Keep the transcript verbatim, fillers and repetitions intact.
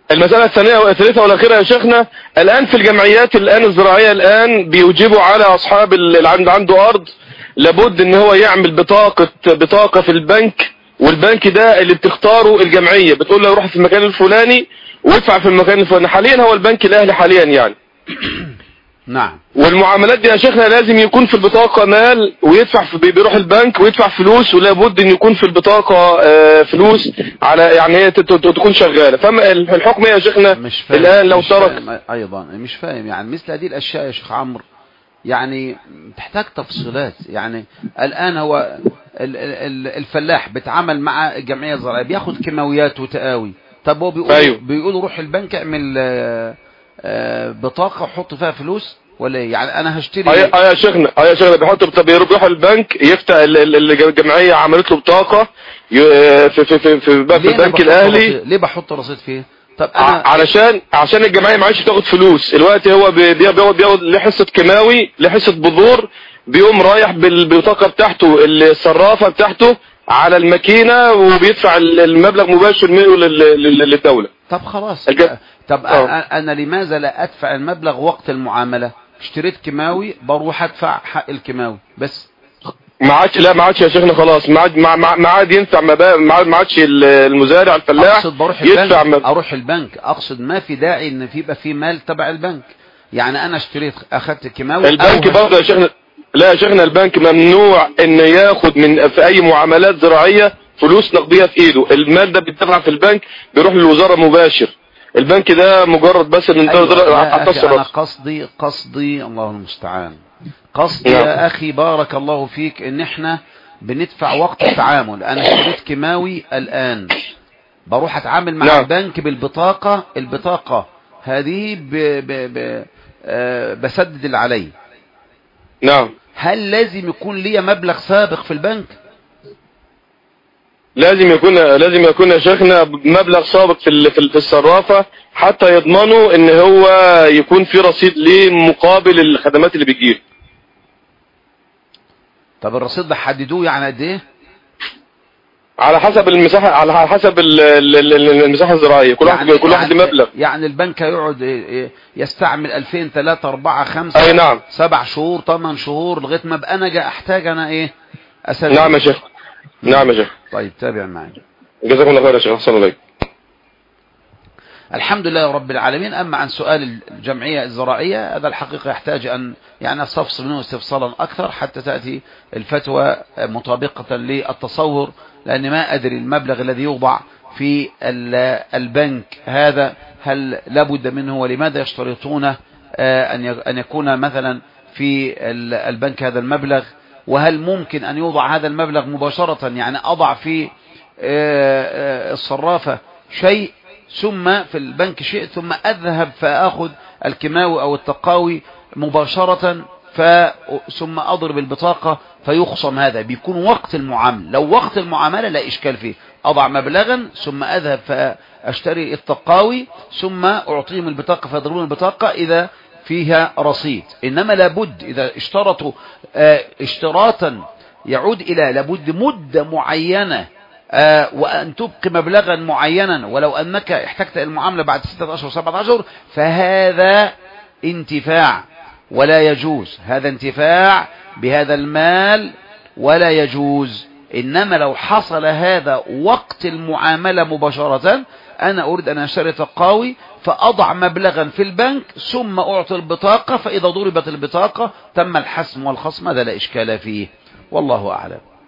المسألة الثانية والثالثة والأخيرة يا شيخنا، الآن في الجمعيات الآن الزراعية الآن بيوجبوا على أصحاب اللي عنده أرض لابد إن هو يعمل بطاقة بطاقة في البنك، والبنك ده اللي بتختاره الجمعية، بتقول له روح في المكان الفلاني وادفع في المكان الفلاني. حاليا هو البنك الأهلي حاليا يعني. نعم. والمعاملات دي يا شيخنا لازم يكون في البطاقة مال، ويدفع في بيروح البنك ويدفع فلوس، ولا بد ان يكون في البطاقة فلوس على يعني هي تكون شغالة. فما الحكم يا شيخنا مش فاهم الان لو مش ترك فاهم ايضا مش فاهم يعني مثل هذه الاشياء يا شيخ عمرو يعني تحتاج تفصيلات. يعني الان هو الفلاح بيتعامل مع الجمعية الزراعية بياخد كيماويات وتقاوي، طب هو بيقول أيوه. بيقول روح البنك اعمل بطاقة وحط فيها فلوس ولا ايه؟ يعني انا هشتري اه يا شيخنا اه يا شيخنا بيحط بيروح البنك يفتح الجمعيه عملت له بطاقه في في في في البنك الاهلي. ليه بحط رصيد فيه؟ طب انا علشان عشان الجمعيه ما عادش تاخد فلوس دلوقتي، هو بياخد بياخد له حصه كيماوي له حصه بذور، بيقوم رايح بالبطاقه بتاعته الصرافه بتاعته على الماكينه وبيدفع المبلغ مباشر منه للدوله. طب خلاص الج... طب أوه. انا لماذا لا ادفع المبلغ وقت المعامله؟ اشتريت كيماوي بروح ادفع حق الكيماوي بس. ما عادش لا ما عادش يا شيخنا خلاص، ما عاد ما عاد ينفع، ما عادش المزارع الفلاح اقصد بروح البنك مب... اروح البنك اقصد ما في داعي ان في يبقى في مال تبع البنك. يعني انا اشتريت اخذت كيماوي البنك برضه يا شيخنا. لا يا شيخنا البنك ممنوع ان ياخد من في اي معاملات زراعيه فلوس نقديه في ايده، المال ده بيدفع في البنك بيروح للوزاره مباشر. البنك ده مجرد بس ان انت هتصرف. انا قصدي قصدي الله المستعان قصدي نعم. يا اخي بارك الله فيك ان احنا بندفع وقت التعامل. انا اشتريت كيماوي الان بروح اتعامل مع نعم. البنك بالبطاقه، البطاقه هذه ب... ب... ب... آه بسدد اللي علي. نعم. هل لازم يكون لي مبلغ سابق في البنك؟ لازم يكون لازم يكون يا شيخنا مبلغ سابق في في الصرافه حتى يضمنوا ان هو يكون في رصيد ليه مقابل الخدمات اللي بتجيله. طب الرصيد ده حددوه يعني قد ايه؟ على حسب المساحه، على حسب المساحه الزراعيه، كل واحد يعني كل واحد يعني مبلغ. يعني البنك هيقعد يستعمل ألفين ثلاثة أربعة خمسة اي نعم سبع شهور ثمان شهور لغايه ما ابقى انا جا احتاج انا ايه اسدد. نعم يا شيخ. نعم يا شيخ. طيب تابع معي. جزاكم الله خير يا شيخ. احسن الله عليك. الحمد لله رب العالمين. اما عن سؤال الجمعيه الزراعيه هذا الحقيقه يحتاج ان يعني استفصل منه استفصالا اكثر حتى تاتي الفتوى مطابقه للتصور، لان ما ادري المبلغ الذي يوضع في البنك هذا هل لابد منه، ولماذا يشترطون ان يكون مثلا في البنك هذا المبلغ، وهل ممكن ان يوضع هذا المبلغ مباشره؟ يعني اضع في الصرافه شيء ثم في البنك شيء ثم اذهب فاخذ الكيماوي او التقاوي مباشرة ثم اضرب البطاقة فيخصم. هذا بيكون وقت المعاملة. لو وقت المعاملة لا اشكال فيه، اضع مبلغا ثم اذهب فاشتري التقاوي ثم اعطيهم البطاقة فيضربون البطاقة اذا فيها رصيد. انما لابد اذا اشترطوا اشتراطا يعود الى لابد مدة معينة آه وأن تبقي مبلغا معينا، ولو أنك احتجت المعاملة بعد ستة أشهر سبعة أشهر فهذا انتفاع ولا يجوز، هذا انتفاع بهذا المال ولا يجوز. إنما لو حصل هذا وقت المعاملة مباشرة، أنا أريد أن أشتري تقاوي فأضع مبلغا في البنك ثم أعطي البطاقة، فإذا ضربت البطاقة تم الحسم والخصم، هذا لا إشكال فيه، والله أعلم.